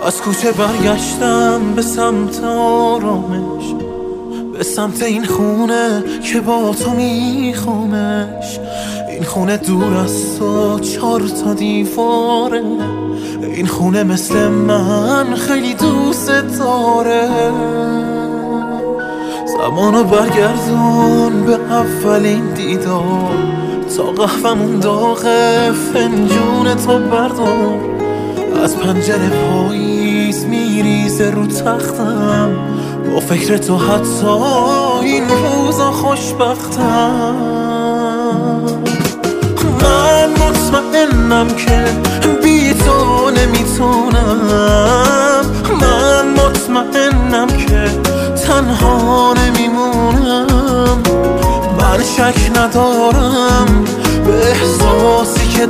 از کوچه برگشتم به سمت آرامش، به سمت این خونه که با تو میخوامش. این خونه دور از تو 4 تا دیواره، این خونه مثل من خیلی دوست داره. زمانو برگردون به اولین دیدار، تا قهوه‌مون داغه فنجون تو بردار. از پنجره پاییز میریزه رو تختم، با فکر تو حتی این روزا خوشبختم. من مطمئنم که بی تو نمیتونم، من مطمئنم که تنها نمیمونم. من شک ندارم به احساسی که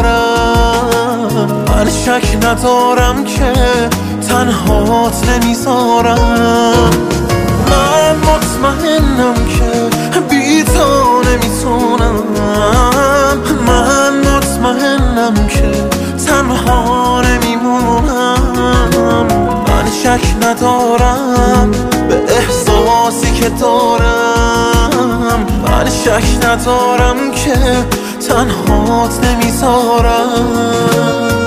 دارم، من شک ندارم که تنهات نمیذارم. من مطمئنم که بی تو نمیتونم، من مطمئنم که تنها نمیمونم. من شک ندارم به احساسی که دارم، من شک ندارم که تنهات نمیذارم.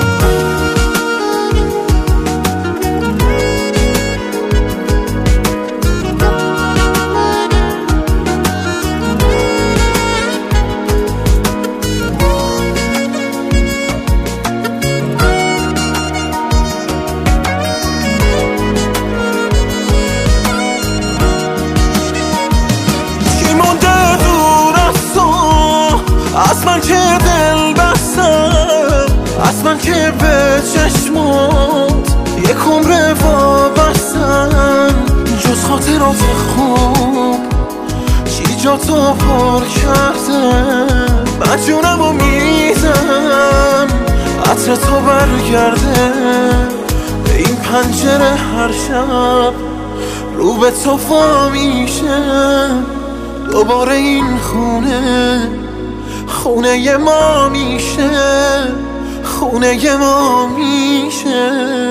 از من که دل بستم، از من که به چشمات یک عمر وابستم. جز خاطرات خوب چی جا تو پر کرده، مجونمو میزم عطر تو برگرده. به این پنجره هر شب رو به تو وا میشه، دوباره این خونه ما میشه، خونه ما میشه.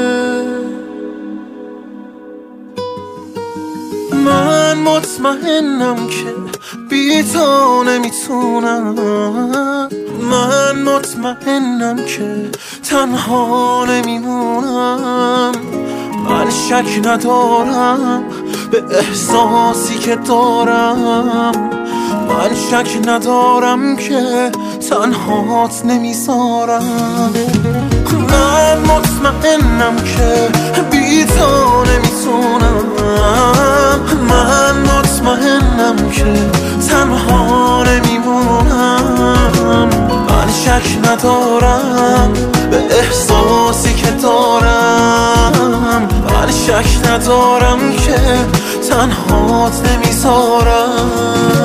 من مطمئنم که بی تو نمیتونم، من مطمئنم که تنها نمیمونم. من شک ندارم به احساسی که دارم، من شک ندارم که تنهات نمیذارم. من مطمئنم که بی تو نمیتونم، من مطمئنم که تنها نمیمونم. من شک ندارم به احساسی که دارم، من شک ندارم که تنهات نمیذارم.